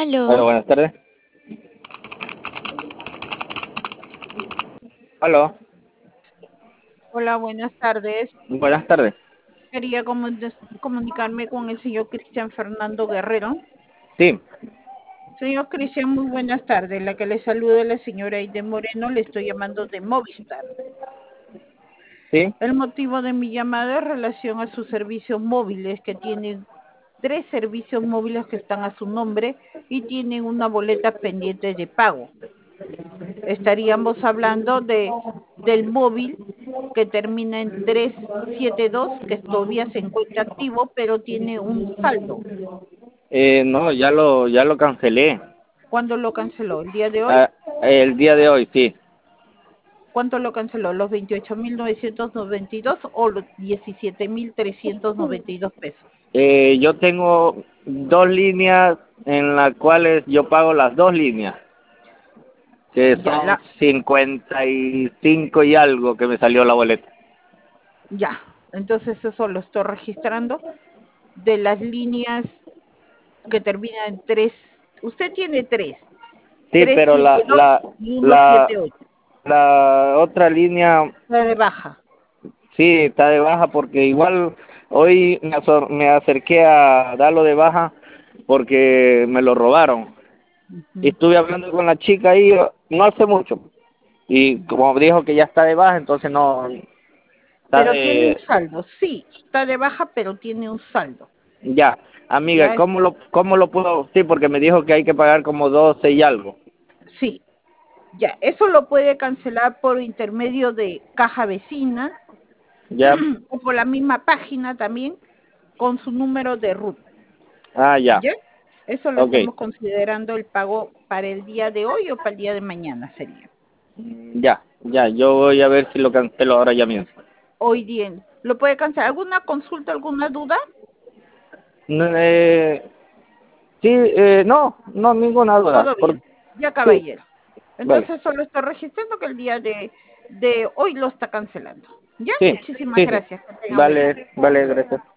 Hola, Aló, buenas tardes. Aló, Hola, buenas tardes. buenas tardes. Quería comunicarme con el señor Cristian Fernando Guerrero. Sí, Señor Cristian, muy buenas tardes. La que le saluda es la señora Aide Moreno. Le estoy llamando de Movistar. sí. El motivo de mi llamada es relación a sus servicios móviles, que tienen 3 servicios móviles que están a su nombre y tienen una boleta pendiente de pago. Estaríamos hablando del móvil que termina en 372, que todavía se encuentra activo, pero tiene un saldo. No, ya lo cancelé. ¿Cuándo lo canceló? ¿El día de hoy? Ah, el día de hoy, sí. ¿Cuánto lo canceló? ¿Los 28.992 o los 17.392 pesos? Yo tengo dos líneas en las cuales yo pago las dos líneas, que Ya, son 55 y algo que me salió la boleta. ya. Entonces eso lo estoy registrando. De las líneas que terminan en 3, usted tiene 3, Sí, pero 372 y la, 178. la otra línea, La de baja. sí, está de baja porque igual hoy me acerqué a darlo de baja porque me lo robaron. Y Ujú. estuve hablando con la chica ahí no hace mucho. Y como dijo que ya está de baja, entonces no está Pero tiene un de... saldo. Sí, está de baja, pero tiene un saldo. Ya, amiga, Ya, ¿cómo lo puedo? Sí, porque me dijo que hay que pagar como 12 y algo. sí, ya. Eso lo puede cancelar por intermedio de caja vecina Ya, o por la misma página también con su número de RUT. ya, ¿Ya? Eso lo ok. estamos considerando el pago para el día de hoy o para el día de mañana sería. Ya, yo voy a ver si lo cancelo ahora ya mismo. Hoy día. ¿Lo puede cancelar? ¿Alguna consulta, alguna duda? No, sí, no, ninguna duda. Todo bien. Ya, Sí, caballero. vale. Entonces solo estoy registrando que el día de hoy lo está cancelando. Ya, Sí, muchísimas sí, sí. gracias. Que tenga buen día. Vale, gracias.